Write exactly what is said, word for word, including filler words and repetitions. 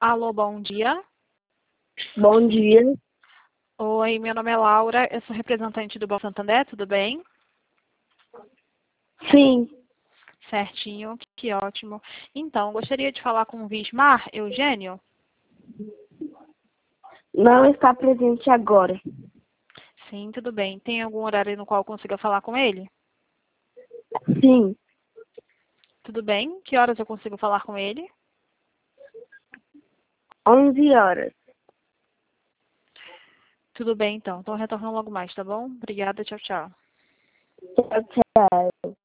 Alô, bom dia. Bom dia. Oi, meu nome é Laura, eu sou representante do Banco Santander, tudo bem? Sim, Certinho, que ótimo. Então, gostaria de falar com o Vismar Eugênio? não está presente agora. Sim, tudo bem. Tem algum horário no qual eu consiga falar com ele? Sim, Tudo bem. Que horas eu consigo falar com ele? onze horas. Tudo bem, então. Então, retorno logo mais, tá bom? Obrigada, tchau, tchau. Tchau, tchau.